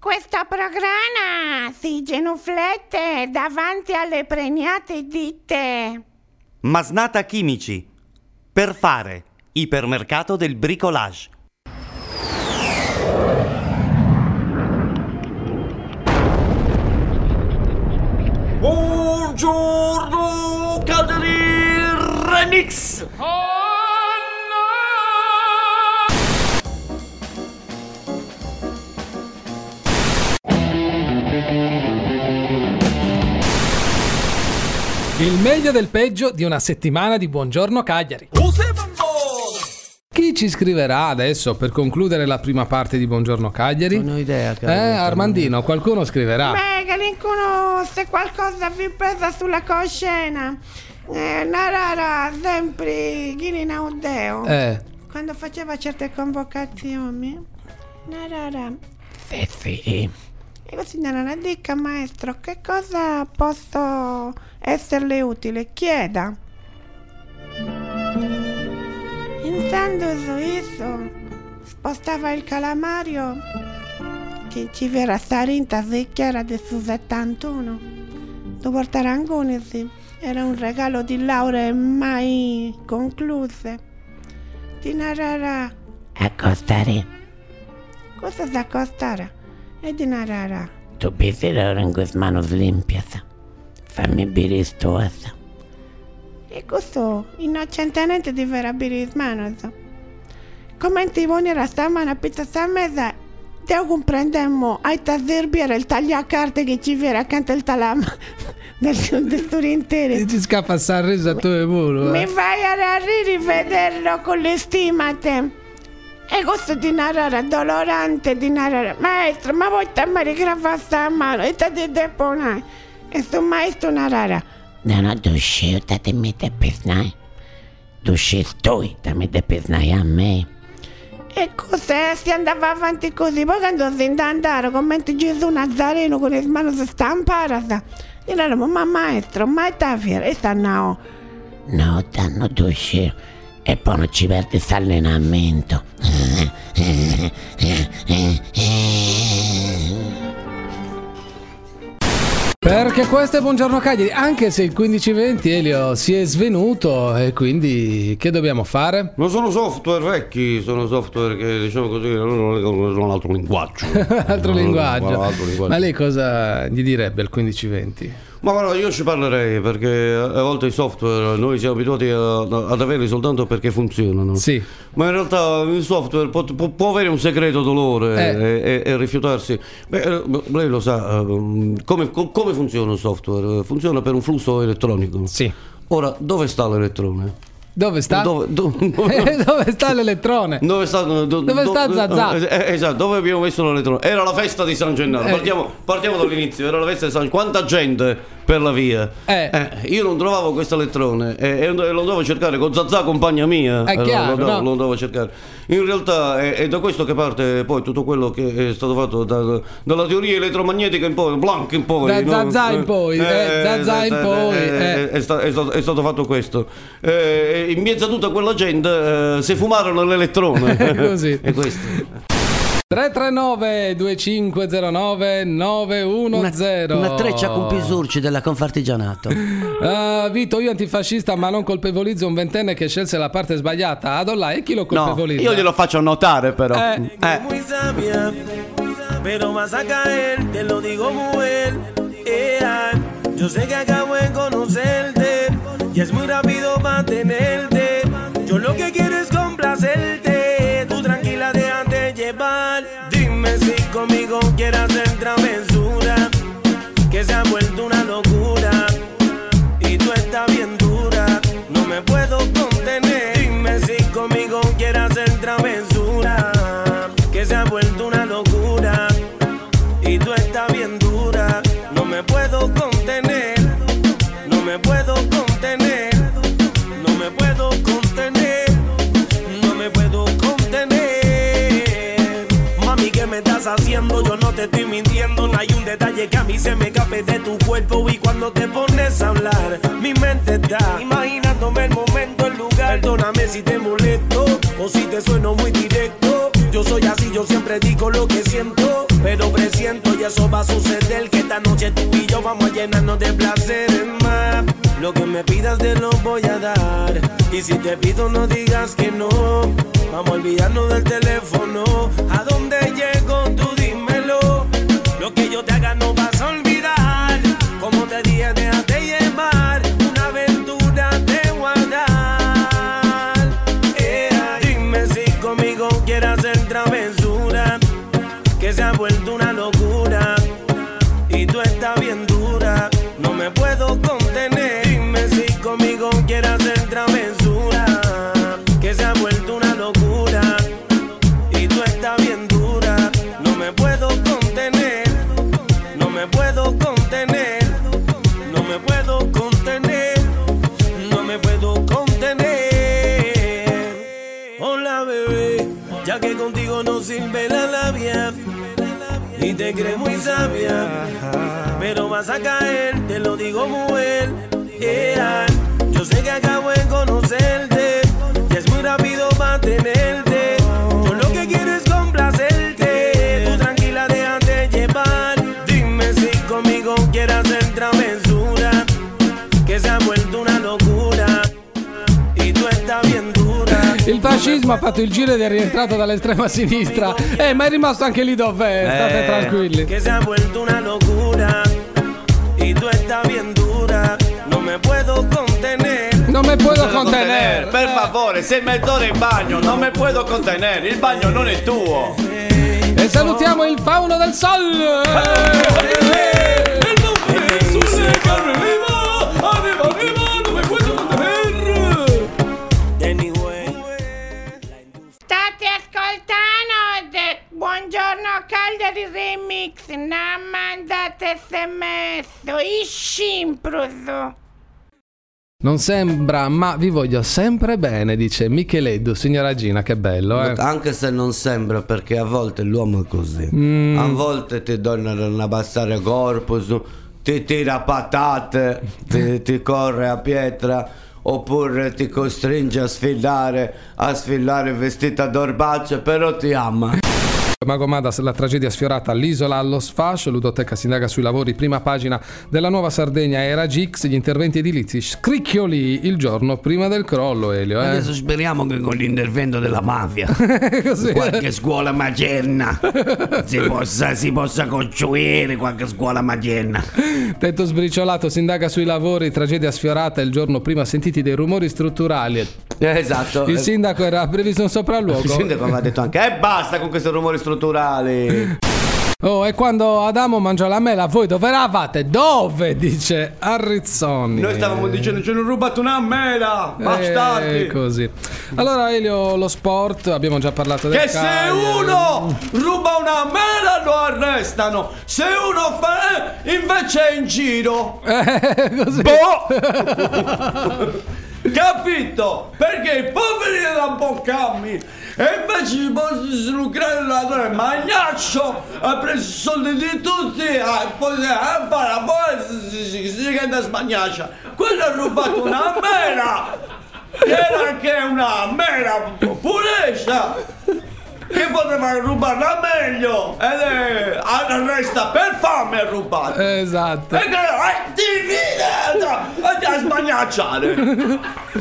Questo programma si genuflette davanti alle pregnate ditte. Masnata Chimici. Per fare. Ipermercato del bricolage. Buongiorno, Cagliari Remix! Il meglio del peggio di una settimana di Buongiorno Cagliari. Chi ci scriverà adesso per concludere la prima parte di Buongiorno Cagliari? Non ho idea, Cagliari. Armandino, qualcuno scriverà. Beh, che qualcuno se qualcosa vi pesa sulla coscienza. Narara sempre chi naudeo. Quando faceva certe convocazioni. Narara. Sì. E così Narara dica, maestro, che cosa posso esserle utile? Chieda. Intanto su isso spostava il calamario che ci verrà sarinta si chiara del su 71. Tu portare Angunisi era un regalo di lauree mai concluse. Ti narrerà Accostare. cosa si accostare e di narrerà. Tu pisero en tus manos limpias. Fammi biristosa. E questo innocentemente di vera birismano. Come ti vonera stamana pizza sta mesa, devo comprendemmo ai tasirbiere il tagliacarte che ci viene accanto al talama del sud intero. E ci scappa a Sanremo a tuo volo. Mi fai a rivederlo con le stimate. E questo di narrare dolorante di narrare. Maestro, ma vuoi tammare grafassa a mano e ti deponai. E sto maestro narrare. No, dusce, te mette pesnai. Dusce stoi, te mette pesnai a me. E cos'è? Si andava avanti così. Poi quando si andava come Gesù Nazareno con le mani stampate. Diremo, ma maestro, ma è fiera? E sta no. No, danno dusce. E poi non ci perde s'allenamento. Perché questo è Buongiorno Cagliari, anche se il 15-20 Elio si è svenuto e quindi che dobbiamo fare? Non sono software vecchi, sono software che diciamo così sono un altro linguaggio. Altro linguaggio. Ma lei cosa gli direbbe al 15-20? Ma guarda, io ci parlerei perché a volte i software noi siamo abituati ad averli soltanto perché funzionano. Sì. Ma in realtà il software può avere un segreto dolore e rifiutarsi. Beh, lei lo sa, come funziona il software? Funziona per un flusso elettronico. Sì. Ora, dove sta l'elettrone? Dove sta? Dove sta l'elettrone? Dove sta Zazà? Esatto, dove abbiamo messo l'elettrone? Era la festa di San Gennaro. Partiamo dall'inizio. Era la festa di San Gennaro. Quanta gente per la via. Io non trovavo questo elettrone e lo dovevo cercare con Zazà, compagna mia. È chiaro, lo dovevo cercare. In realtà è da questo che parte poi tutto quello che è stato fatto dalla teoria elettromagnetica in poi, Planck in poi. Da Zazà in poi. Zazà in poi. È stato fatto questo. In mezzo a tutta quella gente si fumarono l'elettrone. Così. È questo. 339 2509 910. Una treccia con pisurci della Confartigianato. Vito, io antifascista, ma non colpevolizzo un ventenne che scelse la parte sbagliata. Adolla, e chi lo colpevolizza? Io glielo faccio notare però. Muy sabia, pero vas a caer, te lo digo mujer. Yo sé que acabo de conocerte y es muy rápido mantenerte. Yo lo que quiero es complacerte. Tú tranquila, déjate llevar. Dime si conmigo quieres hacer travesura, que se ha vuelto una locura y tú estás bien dura. No me puedo contener. Dime si conmigo quieres hacer travesura, que se ha vuelto una locura y tú estás bien dura. No me puedo contener. No me puedo contener. No me puedo contener. No me puedo contener. Mami, ¿qué me estás haciendo? Yo no te estoy mintiendo. No hay un detalle que a mí se me escape de tu cuerpo. Y cuando te pones a hablar, mi mente está imaginándome el momento, el lugar. Perdóname si te molesto o si te sueno muy directo. Yo soy así, yo siempre digo lo que siento, pero presiento y eso va a suceder, que esta noche tú y yo vamos a llenarnos de placeres más. Lo que me pidas te lo voy a dar, y si te pido no digas que no. Vamos a olvidarnos del teléfono, ¿a dónde llego? Tú dímelo. Lo que yo te haga no vas a olvidar, como te dije déjate llevar, una aventura te voy a dar. Dime si conmigo quieres hacer travesura, que se ha vuelto una locura, y tú estás bien dura, no me puedo contener. Dime si conmigo quieres hacer travesura, que se ha vuelto una locura, y tú estás bien dura, no me puedo contener, no me puedo contener, no me puedo contener, no me puedo contener. Hola bebé, ya que contigo no sirve la labia y te crees muy sabia, pero vas a caer, te lo digo mujer. Yo sé que acabo de conocerte y es muy rápido mantenerte. Yo lo que quiero es complacerte, tú tranquila déjate llevar. Dime si conmigo quieres hacer travesura, que se ha vuelto una locura, y tú estás bien dura. Il fascismo ha fatto il giro ed è rientrato dall'estrema sinistra. Ma è rimasto anche lì dov'è, state tranquilli. Que se ha vuelto una locura, y tú estás bien dura, no me puedo contener. Non mi puedo contenere. Per favore, sei mezz'ora in bagno, non mi puedo contenere, il bagno non è tuo. E salutiamo il fauno del sol. State ascoltando Buongiorno Cagliari Remix, non mandate sms, iscimpruso. Non sembra, ma vi voglio sempre bene, dice Micheleddu, signora Gina, che bello, eh? Anche se non sembra, perché a volte l'uomo è così. A volte ti donano una passare corpus, ti tira patate, ti corre a pietra, oppure ti costringe a sfilare vestita d'orbaccia, però ti ama. Mago Madas, la tragedia sfiorata all'isola allo sfascio, Ludoteca si indaga sui lavori, prima pagina della Nuova Sardegna era Gix, gli interventi edilizi scricchioli il giorno prima del crollo, Elio. Adesso speriamo che con l'intervento della mafia Così. qualche scuola magerna si possa costruire qualche scuola magerna. Tetto sbriciolato, si indaga sui lavori, tragedia sfiorata il giorno prima, sentiti dei rumori strutturali. Esatto. Il sindaco era previsto un sopralluogo. Il sindaco aveva detto anche basta con questi rumori strutturali. Oh, e quando Adamo mangiò la mela, voi dove eravate? Dove? Dice Arrizzoni. Noi stavamo dicendo ci hanno rubato una mela, bastardi. Così. Allora Elio, lo sport, abbiamo già parlato del che se uno ruba una mela lo arrestano, se uno fa invece è in giro. Così. Capito? Perché i poveri da Boccammi e invece ci possono slucrare il ladrone magnaccio, ha preso i soldi di tutti, poi si canta smagnaccia. Quello ha rubato una mela, era anche una mela purezza, che poteva rubarla meglio, ed è resta per fame a rubare. Esatto. E che ti vide a smagnacciare.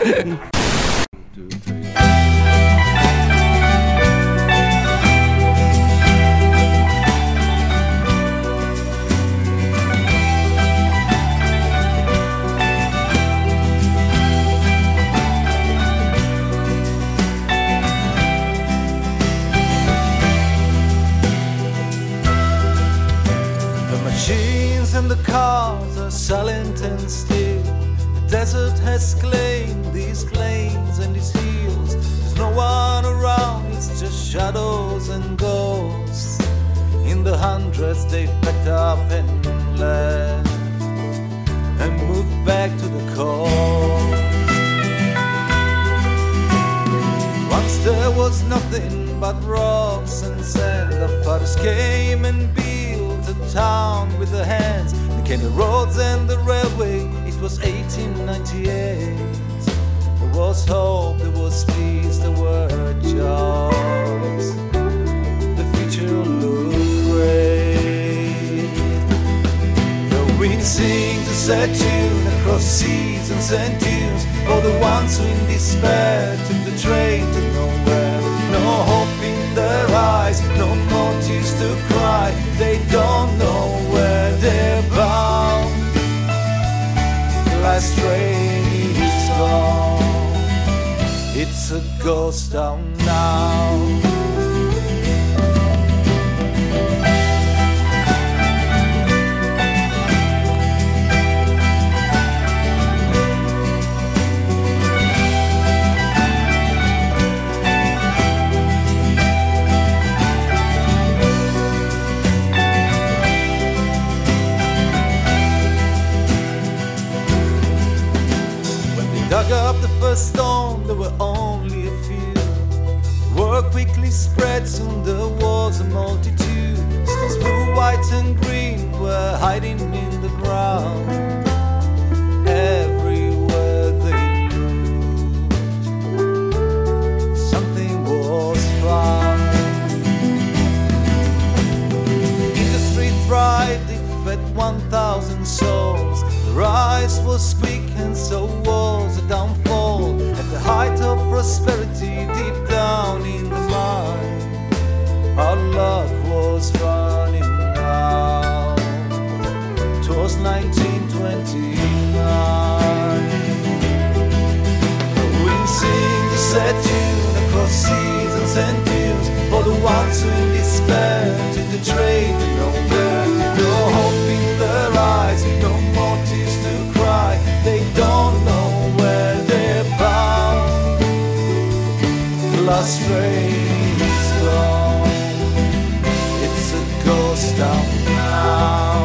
And the cars are silent and still. The desert has claimed these plains and these hills. There's no one around, it's just shadows and ghosts. In the hundreds they've packed up and left and moved back to the coast. Once there was nothing but rocks and sand. The fathers came and built a town with their hands. There came the roads and the railway. It was 1898. There was hope, there was peace, there were jobs. The sing to set tune across seasons and dunes for the ones who in despair took the train to nowhere. No hope in their eyes, no more tears to cry. They don't know where they're bound. The last train is gone. It's a ghost town now. Dug up the first stone, there were only a few. The word quickly spread, soon there was a multitude. Stones blue, white and green were hiding in the ground. Everywhere they looked, something was found. Industry thrived, it fed 1,000 souls. The rise was quick and so was a downfall. At the height of prosperity, deep down in the mine, our luck was running out. 'Twas 1929. We sing the sad tune across seasons and dunes for the ones who in despair took the train to nowhere. No hope in their eyes, no more tears to cry. They don't know where they're bound. The last train is gone. It's a ghost town now.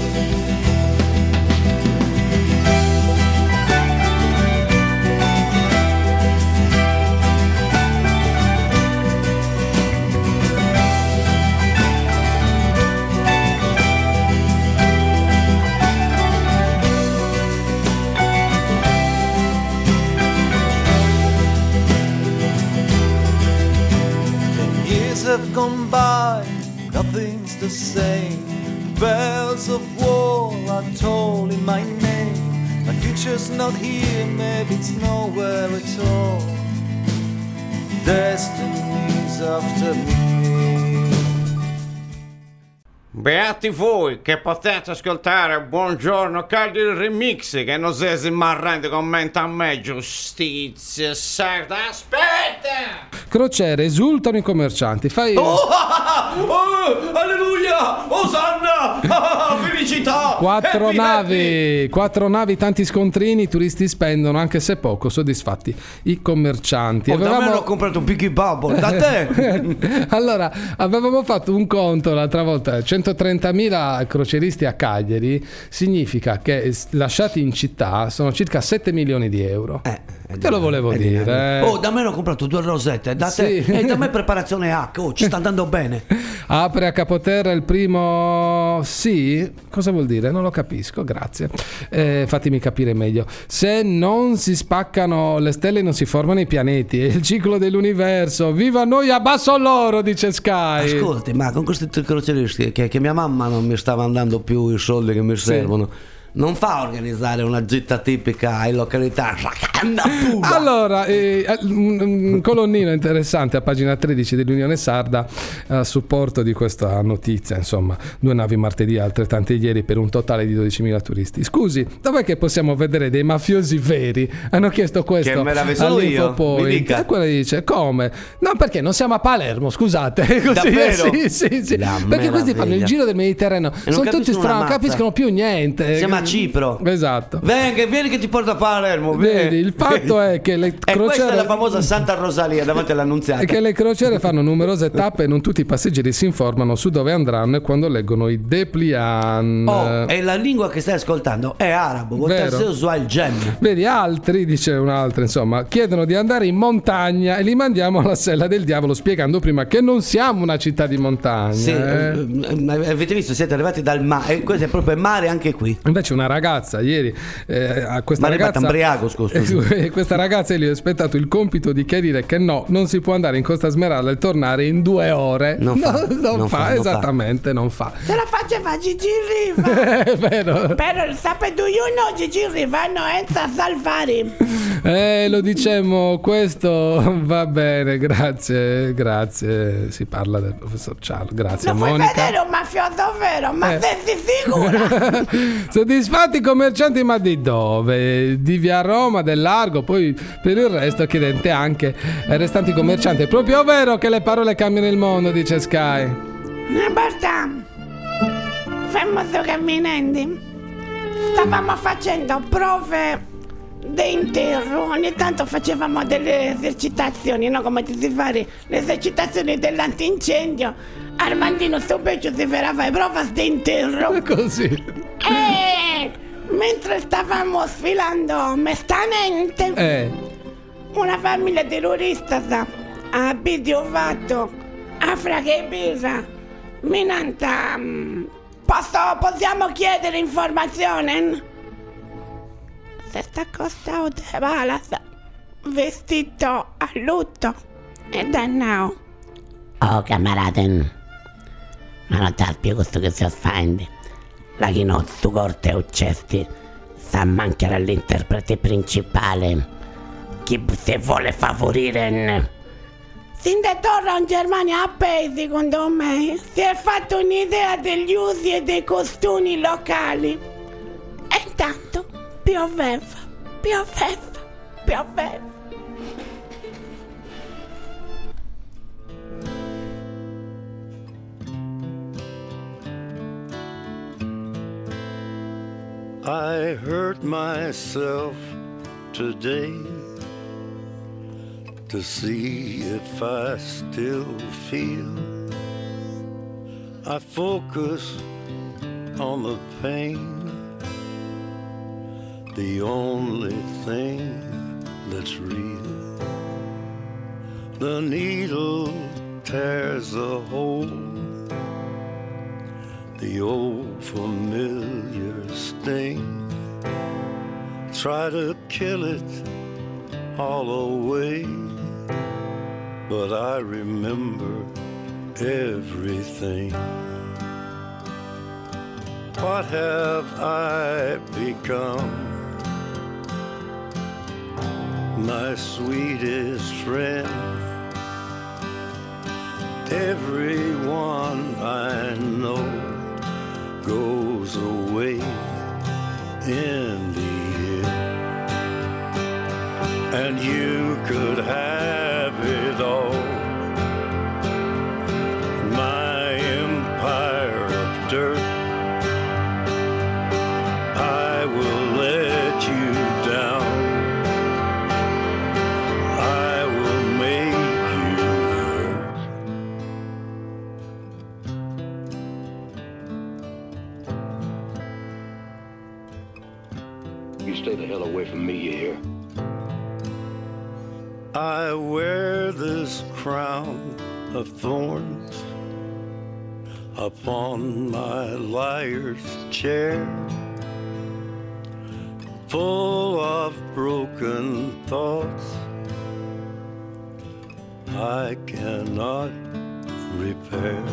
Have gone by, nothing's the same. Bells of war are tolled in my name. My future's not here, maybe it's nowhere at all. Destiny's after me. Beati voi che potete ascoltare Buongiorno Caldi il remix, che non si marrende commenta a me, giustizia, sarda, aspetta! Crociere, esultano i commercianti. Fai... alleluia! Osanna! Felicità! Quattro navi, tanti scontrini, i turisti spendono, anche se poco, soddisfatti i commercianti. Da me l'ho comprato un Biggie Bubble, da te! Allora, avevamo fatto un conto l'altra volta, 130.000 crocieristi a Cagliari, significa che lasciati in città sono circa 7 milioni di euro. Te lo volevo dire. Da me l'ho comprato 2 rosette, da te. Sì. E da me preparazione H, ci sta andando bene. Apre a Capoterra il primo... Sì? Cosa vuol dire? Non lo capisco, grazie. Fatemi capire meglio. Se non si spaccano le stelle non si formano i pianeti. È il ciclo dell'universo. Viva noi, abbasso loro, dice Sky. Ascolti, ma con questi crocieristi che mia mamma non mi stava andando più i soldi che mi servono, non fa organizzare una gita tipica in località. Allora, un colonnino interessante a pagina 13 dell'Unione Sarda a supporto di questa notizia, insomma, 2 navi martedì, altrettante ieri, per un totale di 12.000 turisti. Scusi, dov'è che possiamo vedere dei mafiosi veri? Hanno chiesto questo che me l'ave solo io, mi dica. E quella dice, come? No, perché non siamo a Palermo, scusate. Così, davvero? Sì. Perché questi fanno il giro del Mediterraneo, sono tutti strani, non capiscono più niente. Siamo a Cipro. Esatto. Vieni che ti porto a Palermo. Vedi, il fatto è che le crociere... questa è la famosa Santa Rosalia davanti all'Annunziata. È che le crociere fanno numerose tappe e non tutti i passeggeri si informano su dove andranno e quando leggono i dépliant. E la lingua che stai ascoltando è arabo. Vedi, altri, dice un'altra, insomma, chiedono di andare in montagna e li mandiamo alla Sella del Diavolo, spiegando prima che non siamo una città di montagna. Sì, avete visto, siete arrivati dal mare, questo è proprio mare anche qui. Invece conosce una ragazza ieri, a questa ragazza questa ragazza gli ho aspettato il compito di chiarire che no, non si può andare in Costa Smeralda e tornare in 2 ore. Non fa. Se la faceva Gigi Riva. È vero. Però il sapeduyuno Gigi Riva no entra a salvare. Lo diciamo, questo va bene, grazie. Si parla del professor Cialo, grazie Monica. Non puoi vedere un mafioso vero, ma sei sicura? Soddisfatti i commercianti, ma di dove? Di via Roma, del Largo, poi per il resto chiedente anche ai restanti commercianti. È proprio vero che le parole cambiano il mondo, dice Sky. Basta, famoso camminante, stavamo facendo prove di interro, ogni tanto facevamo delle esercitazioni, no? Come si fa le esercitazioni dell'antincendio. Armandino Stupeccio si farà prove di interro. Così. E mentre stavamo sfilando mestamente, una famiglia terrorista ha videofatto a fraghe birra minanta. Possiamo chiedere informazioni? Se sta cosa de balas vestito a lutto e danno. Oh camaraden, ma non ti più questo che si offende. La chinozzu corte uccesti sa mancare all'interprete principale. Chi se vuole favorire. Sin de torna in Germania a paesi, secondo me, si è fatto un'idea degli usi e dei costumi locali. E intanto pioveva. I hurt myself today to see if I still feel. I focus on the pain, the only thing that's real. The needle tears a hole, the old familiar sting. Try to kill it all away, but I remember everything. What have I become? My sweetest friend. Everyone I know goes away in the end, and you could have it all. My empire of dirt, I will let you down. I will make you hurt. You stay the hell away from me, you hear? I wear this crown of thorns upon my liar's chair, full of broken thoughts I cannot repair.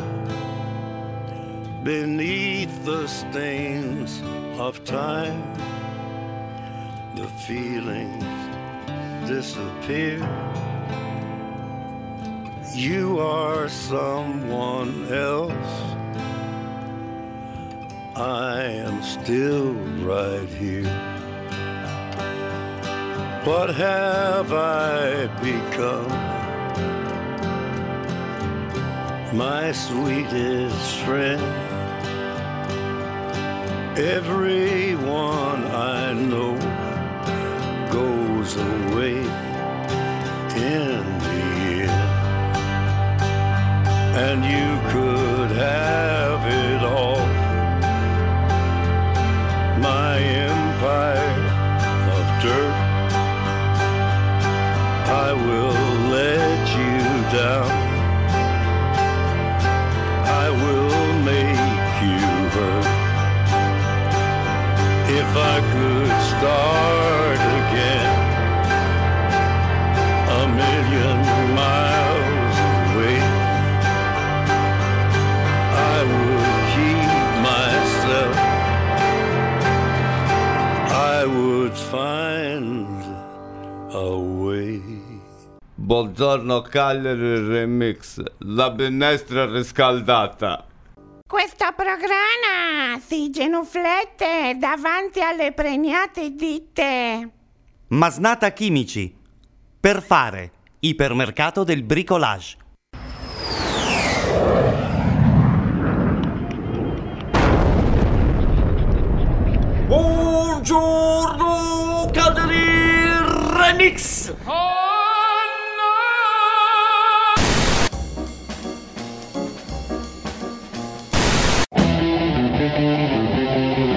Beneath the stains of time, the feelings disappear. You are someone else. I am still right here. What have I become? My sweetest friend. Everyone I know goes away in the end, and you could have it all. My empire of dirt, I will let you down. I will make you hurt. If I could start again, a million miles away, I would keep myself, I would find a way. Buongiorno Cagliari Remix, la minestra riscaldata. Questo programma si genuflette davanti alle pregnate ditte. Masnata Chimici. Per fare. Ipermercato del bricolage. Buongiorno Cagliari Remix.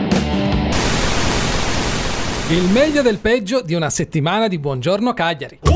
Il meglio del peggio di una settimana di Buongiorno Cagliari.